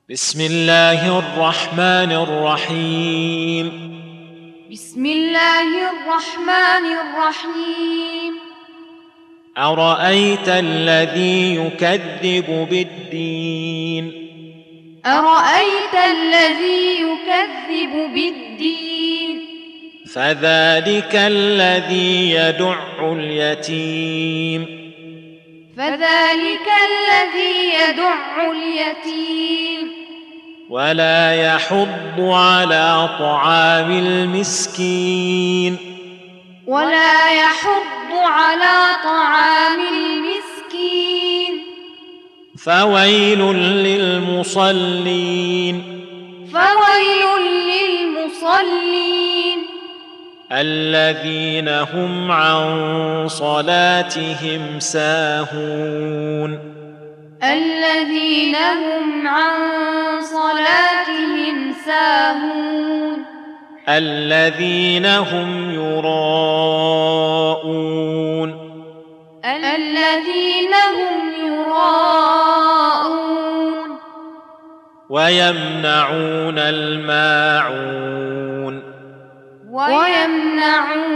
بسم الله الرحمن الرحيم. بسم الله الرحمن الرحيم. أرأيت الذي يكذب بالدين؟ أرأيت الذي يكذب بالدين؟ فذلك الذي يدع اليتيم. فذلك الذي يدع اليتيم ولا يحض على طعام المسكين. ولا يحض على طعام المسكين. فويل للمصلين. فويل للمصلين الذين هم عن صلاتهم ساهون. الذين هم عن صلاتهم ساهون. الذين هم يراءون. الذين هم يراءون ويمنعون الماعون. ويمنعون